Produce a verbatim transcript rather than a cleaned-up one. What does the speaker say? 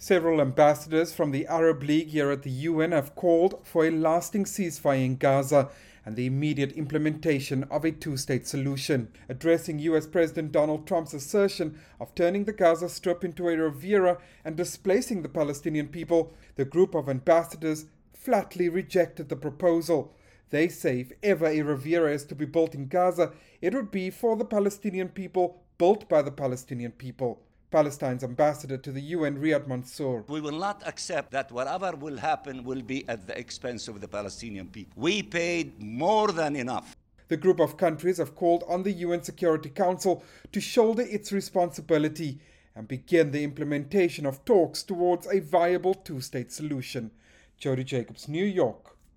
Several ambassadors from the Arab League here at the U N have called for a lasting ceasefire in Gaza and the immediate implementation of a two-state solution. Addressing U S President Donald Trump's assertion of turning the Gaza Strip into a Riviera and displacing the Palestinian people, the group of ambassadors flatly rejected the proposal. They say if ever a Riviera is to be built in Gaza, it would be for the Palestinian people, built by the Palestinian people. Palestine's ambassador to the U N, Riyad Mansour. We will not accept that whatever will happen will be at the expense of the Palestinian people. We paid more than enough. The group of countries have called on the U N Security Council to shoulder its responsibility and begin the implementation of talks towards a viable two-state solution. Jody Jacobs, New York.